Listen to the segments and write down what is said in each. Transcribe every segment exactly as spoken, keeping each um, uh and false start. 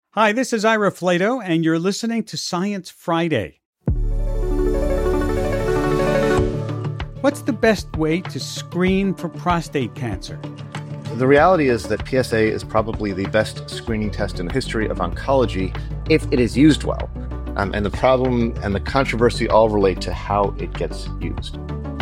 Hi, this is Ira Flato, and you're listening to Science Friday. What's the best way to screen for prostate cancer? The reality is that P S A is probably the best screening test in the history of oncology if it is used well. Um, and the problem and the controversy all relate to how it gets used.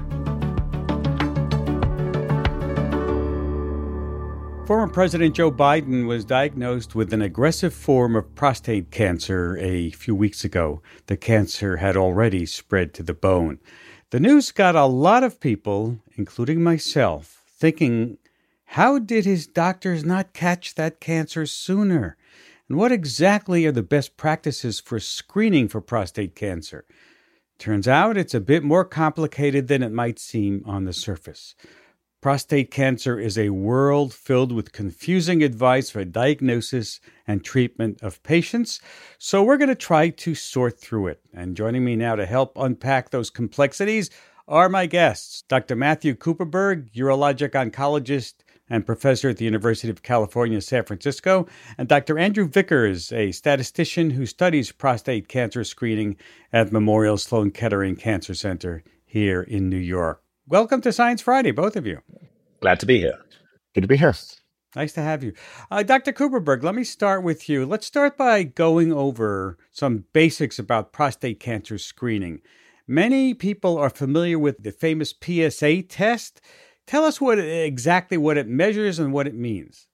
Former President Joe Biden was diagnosed with an aggressive form of prostate cancer a few weeks ago. The cancer had already spread to the bone. The news got a lot of people, including myself, thinking, how did his doctors not catch that cancer sooner? And what exactly are the best practices for screening for prostate cancer? Turns out it's a bit more complicated than it might seem on the surface. Prostate cancer is a world filled with confusing advice for diagnosis and treatment of patients, so we're going to try to sort through it. And joining me now to help unpack those complexities are my guests, Doctor Matthew Kupperberg, urologic oncologist and professor at the University of California, San Francisco, and Doctor Andrew Vickers, a statistician who studies prostate cancer screening at Memorial Sloan Kettering Cancer Center here in New York. Welcome to Science Friday, both of you. Glad to be here. Good to be here. Nice to have you. Uh, Doctor Kupperberg, let me start with you. Let's start by going over some basics about prostate cancer screening. Many people are familiar with the famous P S A test. Tell us what exactly what it measures and what it means.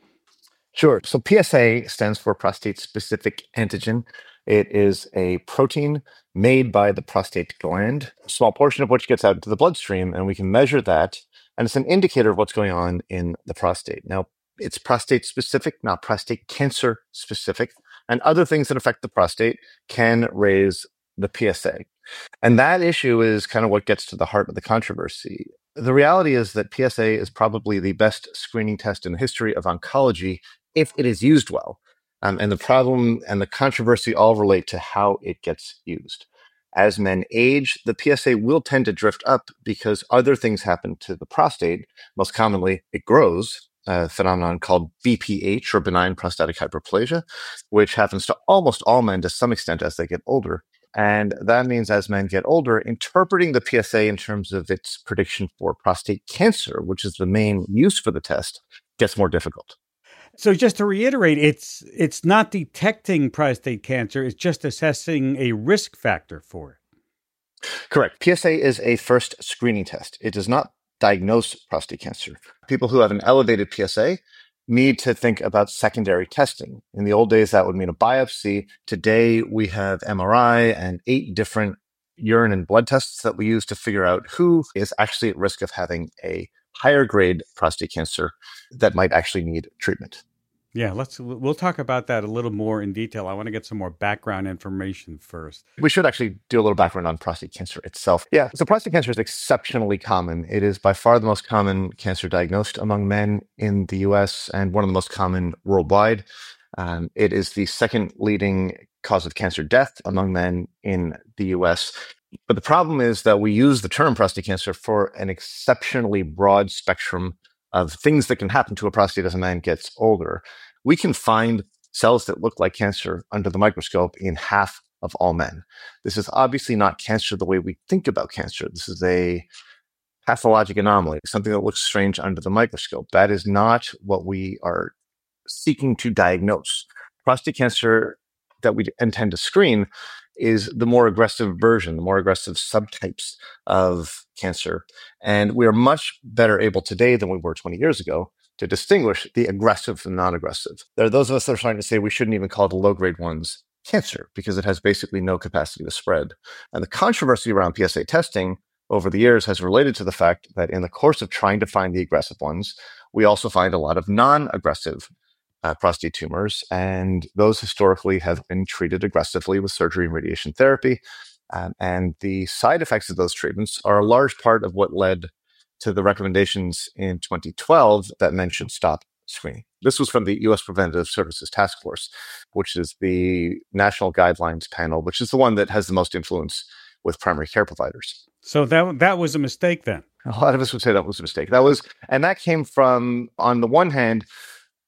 Sure. So P S A stands for prostate-specific antigen. It is a protein made by the prostate gland, a small portion of which gets out into the bloodstream, and we can measure that. And it's an indicator of what's going on in the prostate. Now, it's prostate-specific, not prostate cancer-specific, and other things that affect the prostate can raise the P S A. And that issue is kind of what gets to the heart of the controversy. The reality is that P S A is probably the best screening test in the history of oncology if it is used well. Um, and the problem and the controversy all relate to how it gets used. As men age, the P S A will tend to drift up because other things happen to the prostate. Most commonly, it grows, a phenomenon called B P H, or benign prostatic hyperplasia, which happens to almost all men to some extent as they get older. And that means as men get older, interpreting the P S A in terms of its prediction for prostate cancer, which is the main use for the test, gets more difficult. So just to reiterate, it's it's not detecting prostate cancer, it's just assessing a risk factor for it. Correct. P S A is a first screening test. It does not diagnose prostate cancer. People who have an elevated P S A need to think about secondary testing. In the old days, that would mean a biopsy. Today, we have M R I and eight different urine and blood tests that we use to figure out who is actually at risk of having a higher grade prostate cancer that might actually need treatment. Yeah, let's we'll talk about that a little more in detail. I want to get some more background information first. We should actually do a little background on prostate cancer itself. Yeah, so prostate cancer is exceptionally common. It is by far the most common cancer diagnosed among men in the U S and one of the most common worldwide. Um, it is the second leading cause of cancer death among men in the U S. But the problem is that we use the term prostate cancer for an exceptionally broad spectrum of things that can happen to a prostate as a man gets older. We can find cells that look like cancer under the microscope in half of all men. This is obviously not cancer the way we think about cancer. This is a pathologic anomaly, something that looks strange under the microscope. That is not what we are seeking to diagnose. Prostate cancer that we intend to screen is the more aggressive version, the more aggressive subtypes of cancer. And we are much better able today than we were twenty years ago to distinguish the aggressive from non-aggressive. There are those of us that are trying to say we shouldn't even call the low-grade ones cancer because it has basically no capacity to spread. And the controversy around P S A testing over the years has related to the fact that in the course of trying to find the aggressive ones, we also find a lot of non-aggressive Uh, prostate tumors, and those historically have been treated aggressively with surgery and radiation therapy. Um, and the side effects of those treatments are a large part of what led to the recommendations in twenty twelve that men should stop screening. This was from the U S Preventive Services Task Force, which is the national guidelines panel, which is the one that has the most influence with primary care providers. So that that was a mistake then. A lot of us would say that was a mistake. That was, and that came from, on the one hand,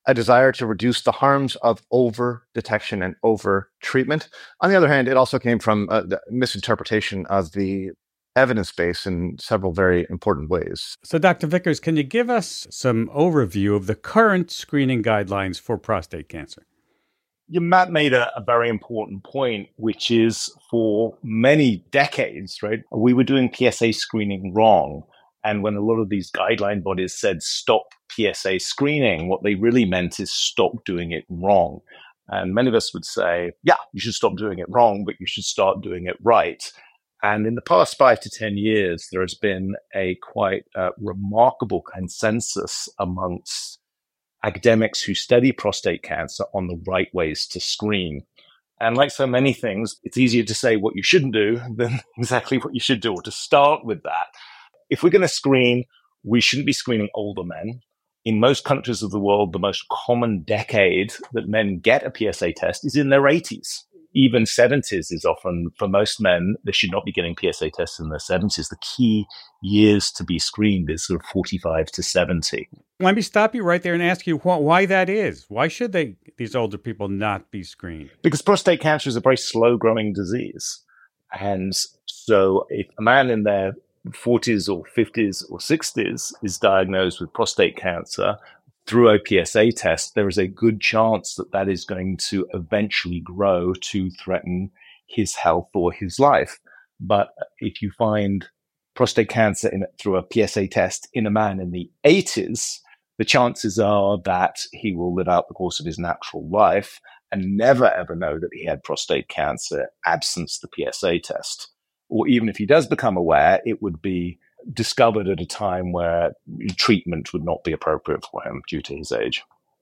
a desire to reduce the harms of over detection and over treatment. On the other hand, it also came from a misinterpretation of the evidence base in several very important ways. So, Doctor Vickers, can you give us some overview of the current screening guidelines for prostate cancer? Yeah, Matt made a, a very important point, which is for many decades, right, we were doing P S A screening wrong. And when a lot of these guideline bodies said stop P S A screening, what they really meant is stop doing it wrong. And many of us would say, yeah, you should stop doing it wrong, but you should start doing it right. And in the past five to ten years, there has been a quite uh, remarkable consensus amongst academics who study prostate cancer on the right ways to screen. And like so many things, it's easier to say what you shouldn't do than exactly what you should do, or to start with that. If we're going to screen, we shouldn't be screening older men. In most countries of the world, the most common decade that men get a P S A test is in their eighties. Even seventies is often, for most men, they should not be getting P S A tests in their seventies. The key years to be screened is sort of forty-five to seventy. Let me stop you right there and ask you wh- why that is. Why should they, these older people, not be screened? Because prostate cancer is a very slow-growing disease. And so if a man in their forties or fifties or sixties is diagnosed with prostate cancer through a P S A test, there is a good chance that that is going to eventually grow to threaten his health or his life. But if you find prostate cancer in, through a P S A test in a man in the eighties, the chances are that he will live out the course of his natural life and never ever know that he had prostate cancer absence the P S A test. Or even if he does become aware, it would be discovered at a time where treatment would not be appropriate for him due to his age.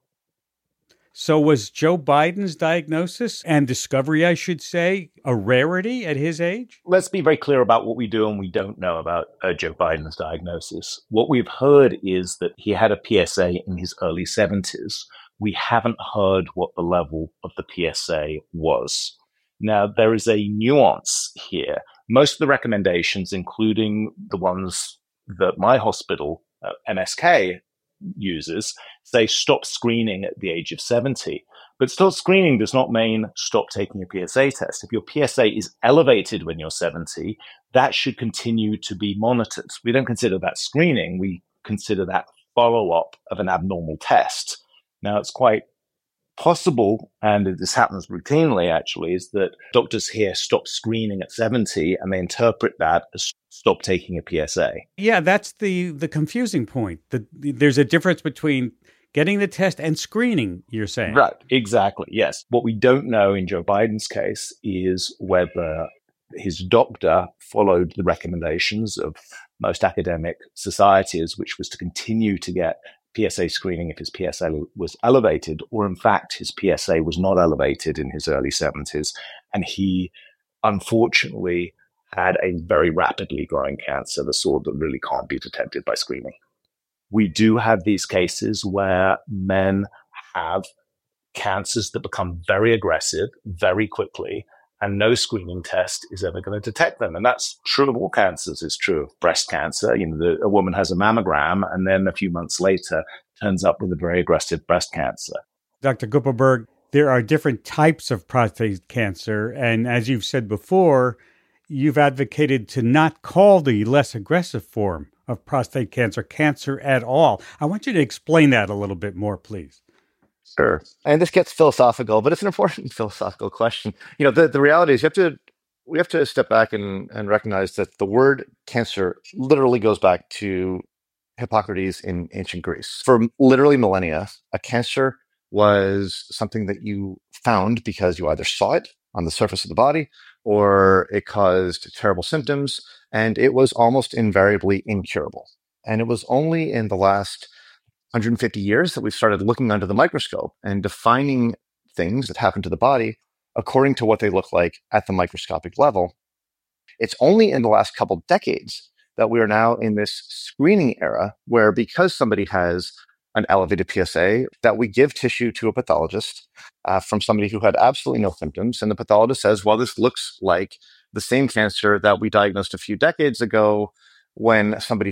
So was Joe Biden's diagnosis and discovery, I should say, a rarity at his age? Let's be very clear about what we do and we don't know about uh, Joe Biden's diagnosis. What we've heard is that he had a P S A in his early seventies. We haven't heard what the level of the P S A was. Now, there is a nuance here. Most of the recommendations, including the ones that my hospital, uh, M S K, uses, say stop screening at the age of seventy. But stop screening does not mean stop taking a P S A test. If your P S A is elevated when you're seventy, that should continue to be monitored. We don't consider that screening. We consider that follow-up of an abnormal test. Now, it's quite possible, and this happens routinely actually, is that doctors here stop screening at seventy and they interpret that as stop taking a P S A. Yeah, that's the, the confusing point. The, the, there's a difference between getting the test and screening, you're saying. Right, exactly, yes. What we don't know in Joe Biden's case is whether his doctor followed the recommendations of most academic societies, which was to continue to get P S A screening if his P S A was elevated, or in fact, his P S A was not elevated in his early seventies. And he, unfortunately, had a very rapidly growing cancer, the sort that really can't be detected by screening. We do have these cases where men have cancers that become very aggressive very quickly, and no screening test is ever going to detect them. And that's true of all cancers. It's true of breast cancer. You know, the, a woman has a mammogram and then a few months later turns up with a very aggressive breast cancer. Doctor Kupperberg, there are different types of prostate cancer. And as you've said before, you've advocated to not call the less aggressive form of prostate cancer cancer at all. I want you to explain that a little bit more, please. Sure. And this gets philosophical, but it's an important philosophical question. You know, the, the reality is you have to we have to step back and, and recognize that the word cancer literally goes back to Hippocrates in ancient Greece. For literally millennia, a cancer was something that you found because you either saw it on the surface of the body or it caused terrible symptoms, and it was almost invariably incurable. And it was only in the last one hundred fifty years that we've started looking under the microscope and defining things that happen to the body according to what they look like at the microscopic level. It's only in the last couple decades that we are now in this screening era where, because somebody has an elevated P S A, that we give tissue to a pathologist uh, from somebody who had absolutely no symptoms. And the pathologist says, well, this looks like the same cancer that we diagnosed a few decades ago when somebody took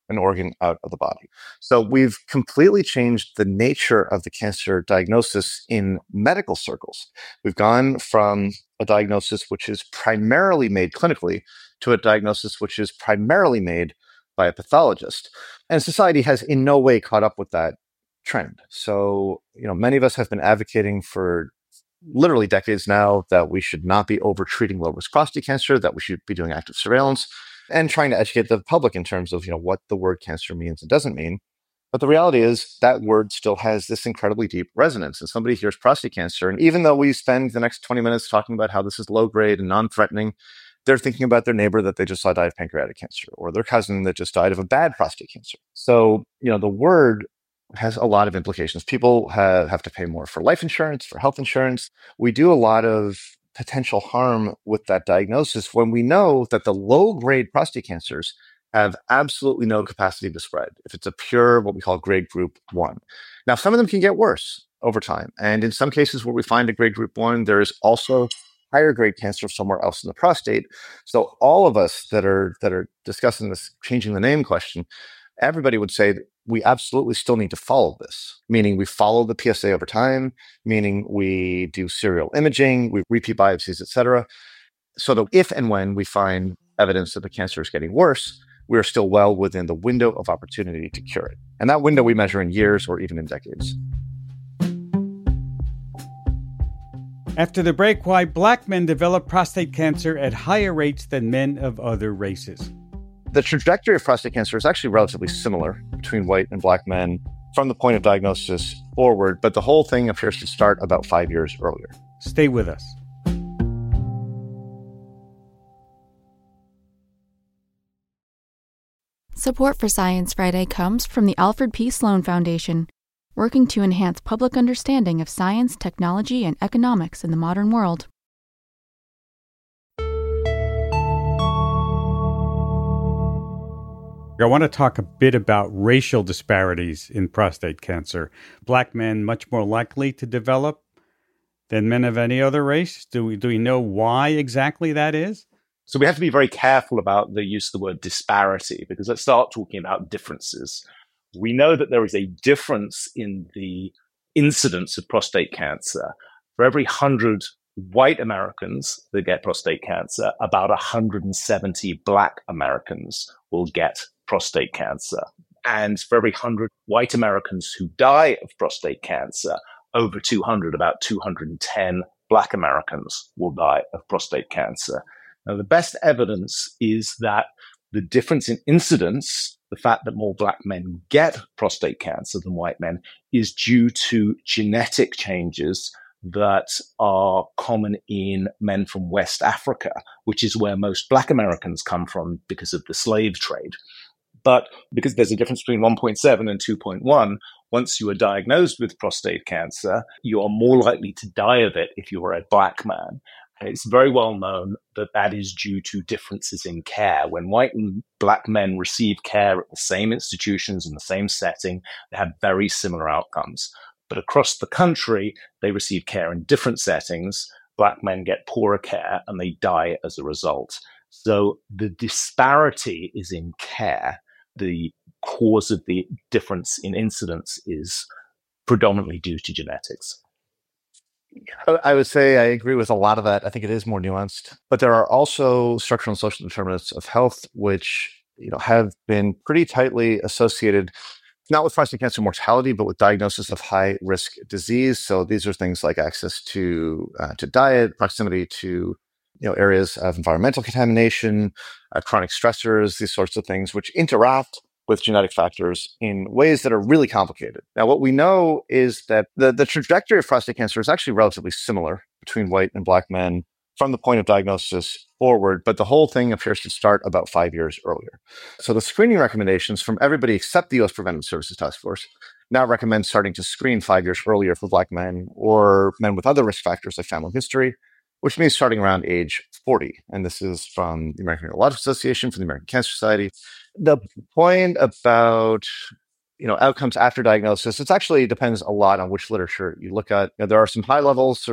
an organ out of the body. So we've completely changed the nature of the cancer diagnosis in medical circles. We've gone from a diagnosis which is primarily made clinically to a diagnosis which is primarily made by a pathologist. And society has in no way caught up with that trend. So, you know, many of us have been advocating for literally decades now that we should not be over-treating low-risk prostate cancer, that we should be doing active surveillance, and trying to educate the public in terms of, you know, what the word cancer means and doesn't mean. But the reality is that word still has this incredibly deep resonance. And somebody hears prostate cancer, and even though we spend the next twenty minutes talking about how this is low-grade and non-threatening, they're thinking about their neighbor that they just saw die of pancreatic cancer, or their cousin that just died of a bad prostate cancer. So, you know, the word has a lot of implications. People have, have to pay more for life insurance, for health insurance. We do a lot of potential harm with that diagnosis when we know that the low-grade prostate cancers have absolutely no capacity to spread if it's a pure, what we call grade group one. Now, some of them can get worse over time. And in some cases where we find a grade group one, there is also higher grade cancer somewhere else in the prostate. So all of us that are that are discussing this changing the name question, everybody would say that we absolutely still need to follow this, meaning we follow the P S A over time, meaning we do serial imaging, we repeat biopsies, et cetera, so that if and when we find evidence that the cancer is getting worse, we are still well within the window of opportunity to cure it. And that window we measure in years or even in decades. After the break, why black men develop prostate cancer at higher rates than men of other races. The trajectory of prostate cancer is actually relatively similar between white and black men from the point of diagnosis forward, but the whole thing appears to start about five years earlier. Stay with us. Support for Science Friday comes from the Alfred P. Sloan Foundation, working to enhance public understanding of science, technology, and economics in the modern world. I want to talk a bit about racial disparities in prostate cancer. Black men much more likely to develop than men of any other race. Do we, do we know why exactly that is? So we have to be very careful about the use of the word disparity, because let's start talking about differences. We know that there is a difference in the incidence of prostate cancer. For every one hundred white Americans that get prostate cancer, about one hundred seventy black Americans will get prostate cancer. And for every one hundred white Americans who die of prostate cancer, over two hundred, about two hundred ten black Americans will die of prostate cancer. Now, the best evidence is that the difference in incidence, the fact that more black men get prostate cancer than white men, is due to genetic changes that are common in men from West Africa, which is where most black Americans come from because of the slave trade. But because there's a difference between one point seven and two point one, once you are diagnosed with prostate cancer, you are more likely to die of it if you are a black man. And it's very well known that that is due to differences in care. When white and black men receive care at the same institutions in the same setting, they have very similar outcomes. But across the country, they receive care in different settings. Black men get poorer care and they die as a result. So the disparity is in care. The cause of the difference in incidence is predominantly due to genetics. I would say I agree with a lot of that. I think it is more nuanced, but there are also structural and social determinants of health, which, you know, have been pretty tightly associated, not with prostate cancer mortality, but with diagnosis of high risk disease. So these are things like access to uh, to diet, proximity to, you know, areas of environmental contamination, uh, chronic stressors, these sorts of things, which interact with genetic factors in ways that are really complicated. Now, what we know is that the, the trajectory of prostate cancer is actually relatively similar between white and black men from the point of diagnosis forward, but the whole thing appears to start about five years earlier. So the screening recommendations from everybody except the U S Preventive Services Task Force now recommend starting to screen five years earlier for black men or men with other risk factors like family history, which means starting around age forty. And this is from the American Urological Association, from the American Cancer Society. The point about, you know, outcomes after diagnosis, it actually depends a lot on which literature you look at. You know, there are some high levels of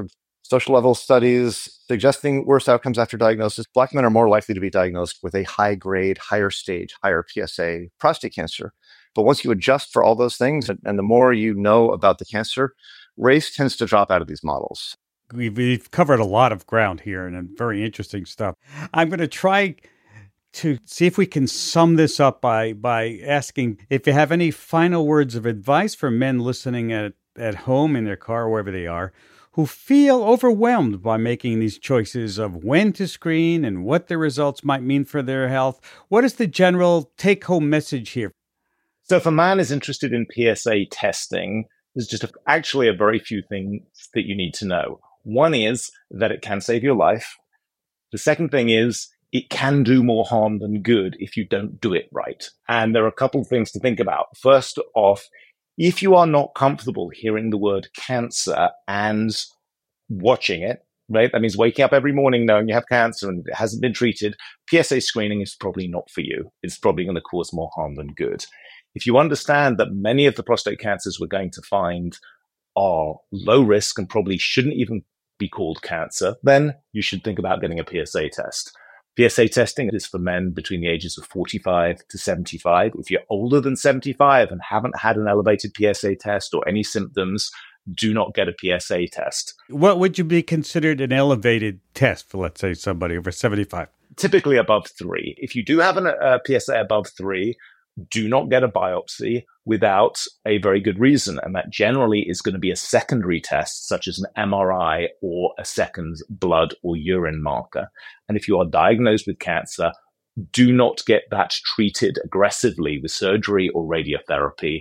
social level studies suggesting worse outcomes after diagnosis. Black men are more likely to be diagnosed with a high grade, higher stage, higher P S A prostate cancer. But once you adjust for all those things, and the more you know about the cancer, race tends to drop out of these models. We've, we've covered a lot of ground here and very interesting stuff. I'm going to try to see if we can sum this up by by asking if you have any final words of advice for men listening at, at home, in their car, wherever they are, who feel overwhelmed by making these choices of when to screen and what the results might mean for their health. What is the general take-home message here? So if a man is interested in P S A testing, there's just a, actually a very few things that you need to know. One is that it can save your life. The second thing is it can do more harm than good if you don't do it right. And there are a couple of things to think about. First off, if you are not comfortable hearing the word cancer and watching it, right? That means waking up every morning knowing you have cancer and it hasn't been treated. P S A screening is probably not for you. It's probably going to cause more harm than good. If you understand that many of the prostate cancers we're going to find are low risk and probably shouldn't even be called cancer, then you should think about getting a P S A test. P S A testing is for men between the ages of forty-five to seventy-five. If you're older than seventy-five and haven't had an elevated P S A test or any symptoms, do not get a P S A test. What would you be considered an elevated test for, let's say, somebody over seventy-five? Typically above three. If you do have an, a P S A above three, do not get a biopsy without a very good reason. And that generally is going to be a secondary test, such as an M R I or a second blood or urine marker. And if you are diagnosed with cancer, do not get that treated aggressively with surgery or radiotherapy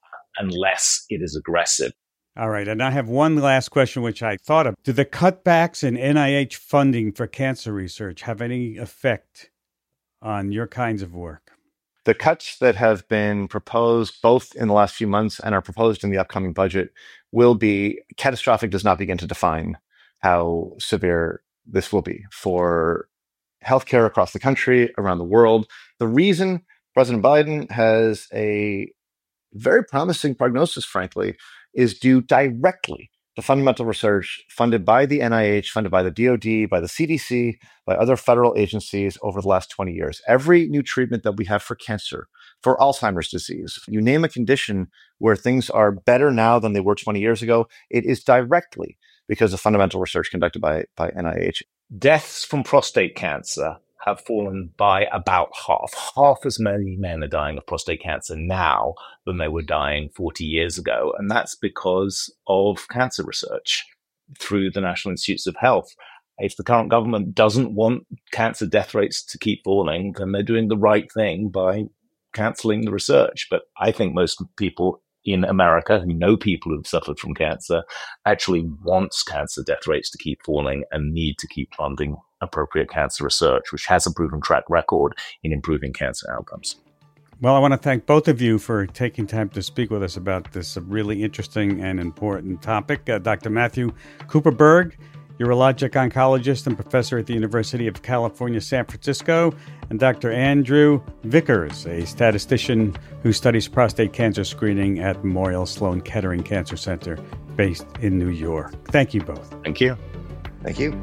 unless it is aggressive. All right. And I have one last question, which I thought of. Do the cutbacks in N I H funding for cancer research have any effect on your kinds of work? The cuts that have been proposed both in the last few months and are proposed in the upcoming budget will be catastrophic. Does not begin to define how severe this will be for healthcare across the country, around the world. The reason President Biden has a very promising prognosis, frankly, is due directly to fundamental research funded by the N I H, funded by the D O D, by the C D C, by other federal agencies over the last twenty years. Every new treatment that we have for cancer, for Alzheimer's disease, you name a condition where things are better now than they were twenty years ago, it is directly because of fundamental research conducted by, by N I H. Deaths from prostate cancer have fallen by about half. Half as many men are dying of prostate cancer now than they were dying forty years ago. And that's because of cancer research through the National Institutes of Health. If the current government doesn't want cancer death rates to keep falling, then they're doing the right thing by canceling the research. But I think most people in America who know people who've suffered from cancer actually wants cancer death rates to keep falling and need to keep funding appropriate cancer research, which has a proven track record in improving cancer outcomes. Well, I want to thank both of you for taking time to speak with us about this really interesting and important topic. Uh, Doctor Matthew Kupperberg, urologic oncologist and professor at the University of California, San Francisco, and Doctor Andrew Vickers, a statistician who studies prostate cancer screening at Memorial Sloan Kettering Cancer Center based in New York. Thank you both. Thank you. Thank you.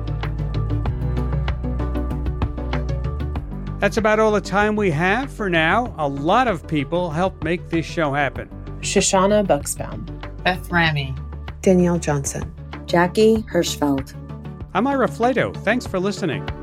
That's about all the time we have for now. A lot of people helped make this show happen. Shoshana Buxbaum, Beth Ramy, Danielle Johnson, Jackie Hirschfeld. I'm Ira Flato. Thanks for listening.